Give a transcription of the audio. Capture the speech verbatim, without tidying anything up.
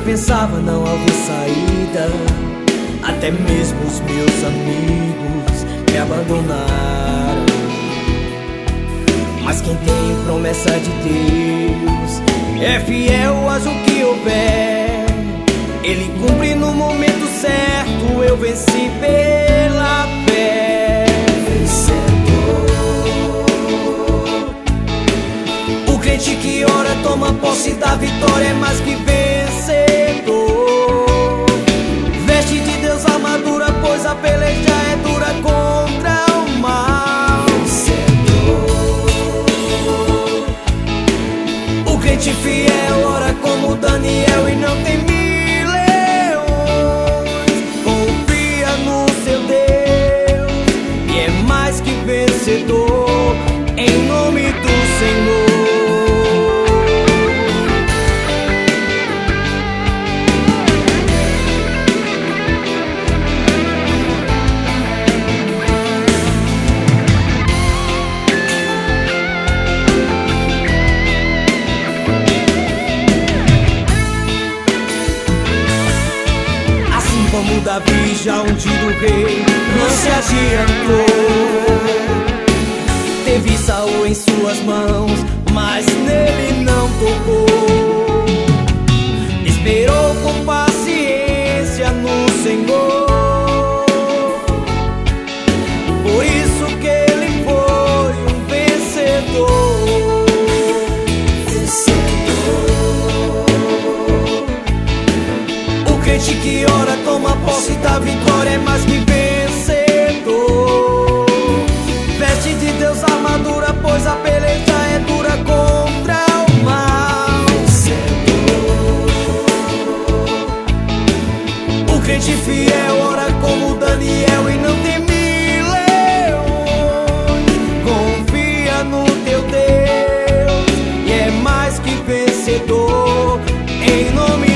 pensava não haver saída. Até mesmo os meus amigos me abandonaram. Mas quem tem promessa de Deus é fiel, haja o que houver. Ele cumpre no momento certo, eu venci pela fé. Vencedor. O crente que ora toma posse da vitória, é mais que vencedor. Veste de Deus a armadura, pois a peleja é dura contra o mal. Vencedor. O crente fiel ora como Daniel e não tem medo. Vencedor, em nome do Senhor. Assim como Davi, já ungido rei, não se adiantou. Teve Saul em suas mãos, mas nele não tocou. Esperou com paciência no Senhor. Por isso que ele foi um vencedor. Vencedor. O crente que ora toma posse da vitória, é mais que vencedor. Veste de Deus a armadura, pois a peleja é dura contra o mal. Vencedor. O crente fiel ora como Daniel e não teme leões. Confia no teu Deus e é mais que vencedor, em nome